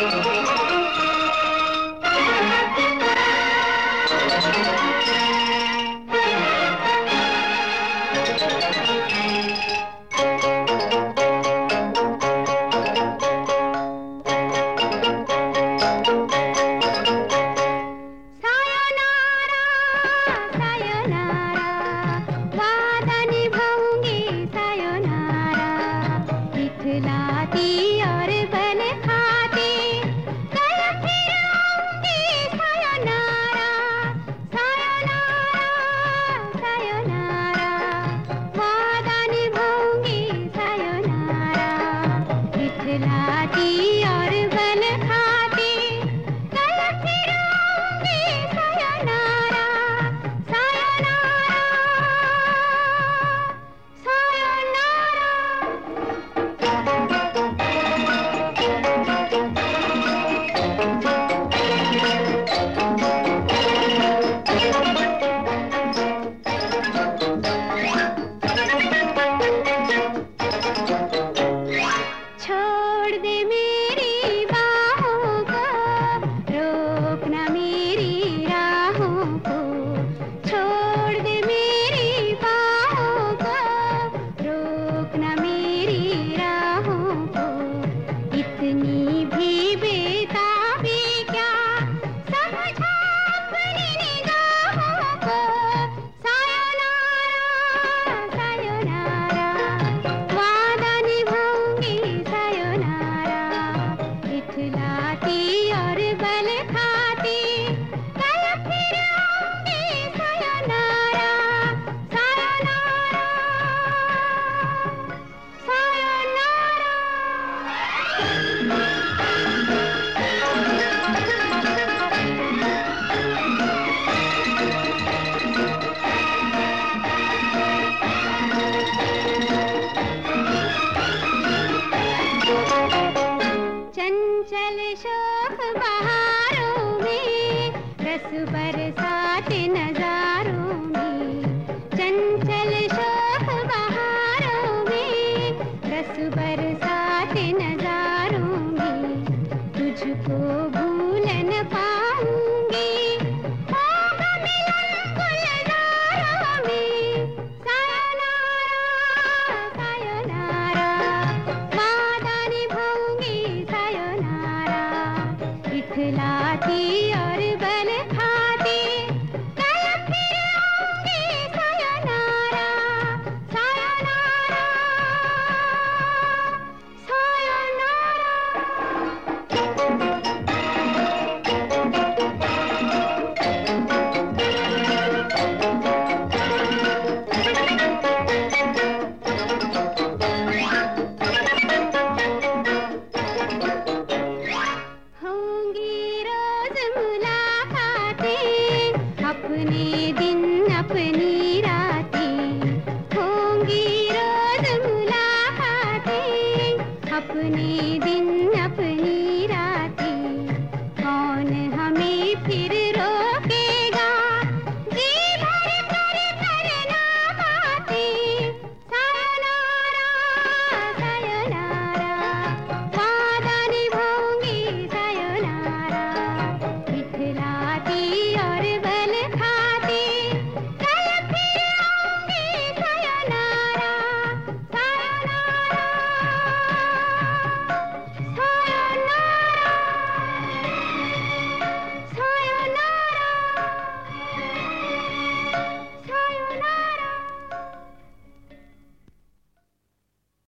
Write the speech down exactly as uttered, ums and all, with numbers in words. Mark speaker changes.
Speaker 1: बरसात नजारों में, चंचल शोख बहारों में, रस बरसात नजारों में, तुझको भूल न पाऊंगी, होगा मिलन गुलजारों में। सायोनारा सायोनारा, वादा निभाऊंगी सायोनारा, इखलाती और बल खाती, कल फिर आऊंगी सायोनारा, सायोनारा सायोनारा। होंगी रोज मुलाकातें, अपने दिन अपनी रातें, होंगी रोज मुलाकातें, अपने दिन अपनी